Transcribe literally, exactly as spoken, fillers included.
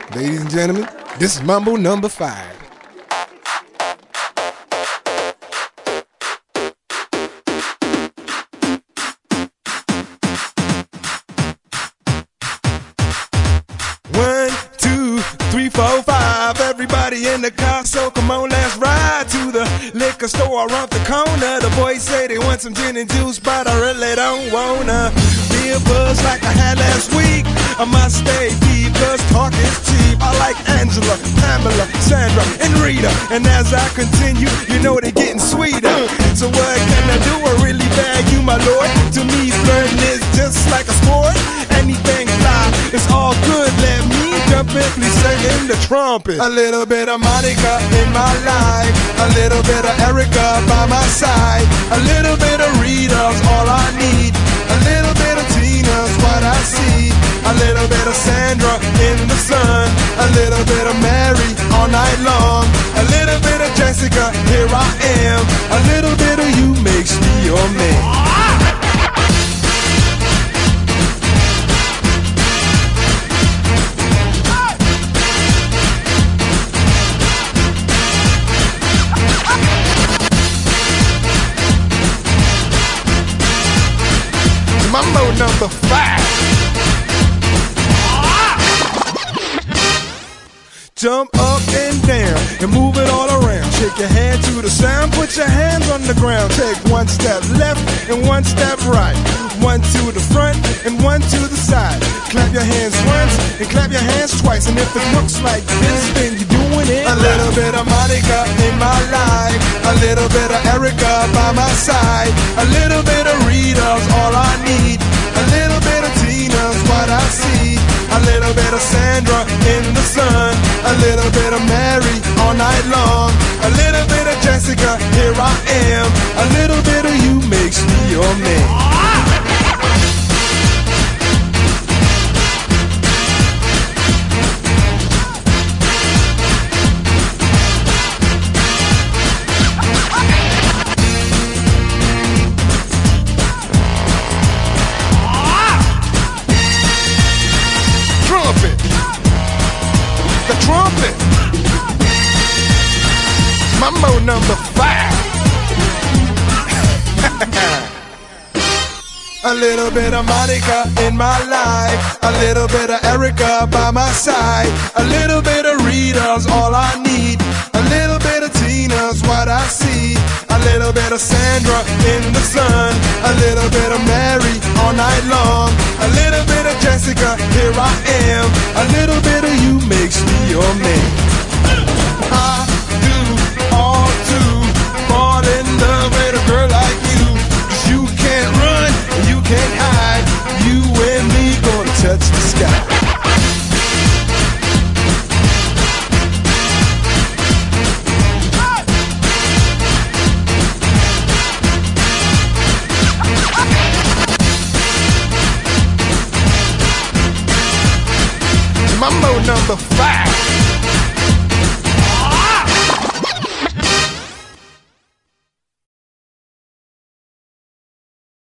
Ladies and gentlemen, this is Mambo number five. One, two, three, four, five. Everybody in the car, so come on, let's ride to the liquor store around the corner. The boys say they want some gin and juice, but I really don't wanna be a buzz like I had last week. I must stay deep, cause talk is cheap. I like Angela, Pamela, Sandra, and Rita. And as I continue, you know they're getting sweeter. So what can I do? I really bag you, my lord. To me, flirting is just like a sport. Anything fly, it's all good. Let me jump in, please sing the trumpet. A little bit of Monica in my life, a little bit of Erica by my side, a little bit of Rita's all I need, a little bit of Tina's what I see, a little bit of Sandra in the sun, a little bit of Mary all night long, a little bit of Jessica, here I am, a little bit of you makes me your man. Mambo number five. Jump up and down and move it all around. Shake your hand to the sound, put your hands on the ground. Take one step left and one step right. One to the front and one to the side. Clap your hands once and clap your hands twice. And if it looks like this, then you're doing it. A little bit of Monica in my life, a little bit of Erica by my side, a little bit of Rita's all I need, a little bit of Tina's what I see, a little bit of Sandra in the sun, a little bit of Mary all night long, a little bit of Jessica, here I am, a little bit of you makes me your man. The trumpet. Mambo number five. A little bit of Monica in my life, a little bit of Erica by my side, a little bit of Rita's all I need, a little bit of Tina's what I see, a little bit of Sandra in the sun, a little bit of Mary all night long, a little bit of Jessica, here I am, a little bit of you makes me your man. I do all to fall in love with a girl like you, 'cause you can't run, you can't hide, you and me gonna touch the sky. Mambo number five.